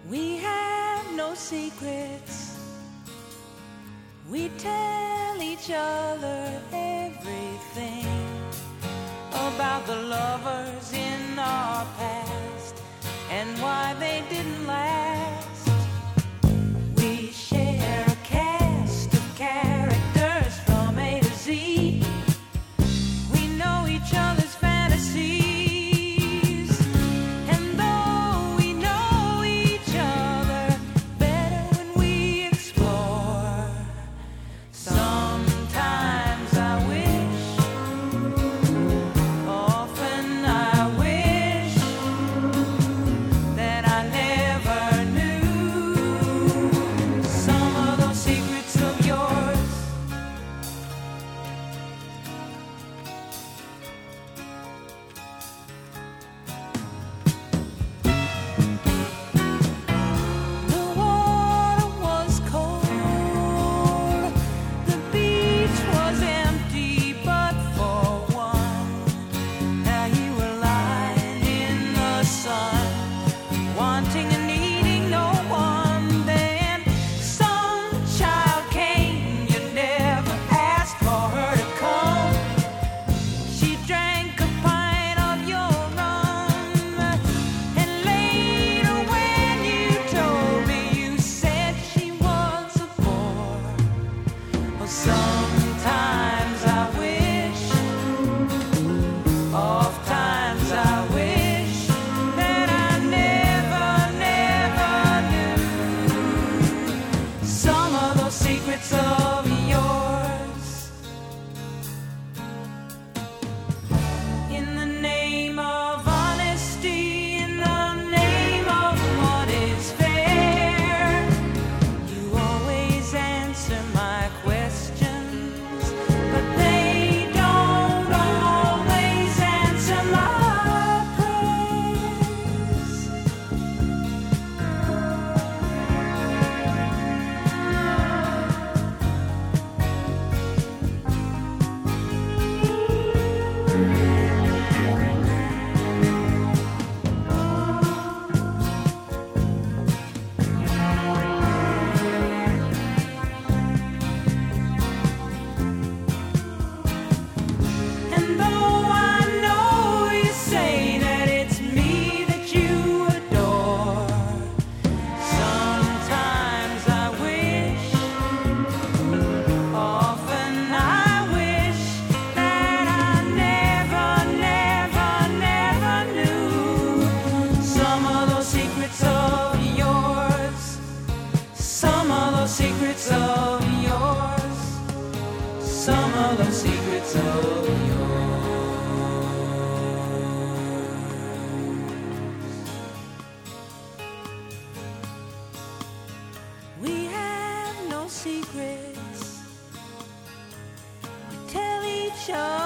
We have no secrets. We tell each other everything about the lovers in our past and why they didn't last. We share a cast of characters from A to Z. We know each other's fantasies, and though we know each other better when we explore, sometimes I wish, often I wish that I never knew some of those secrets of yours. The water was cold, the beach was empty, but for one, now you were lying in the sun, wanting and needing no one. Then some child came, you never asked for her to come. She drank a pint of your rum, and later when you told me, you said she was a bore. Well, sometimes I wish, oft times I wish that I never knew some of those secrets of yours. In the name of honesty, in the name of what is fair, you always answer my questions, but they don't always answer my prayers. And though I know you say that it's me that you adore, sometimes I wish, often I wish that I never knew some of those secrets of yours, some of those secrets of yours, some of those secrets of yours. We have no secrets. We tell each other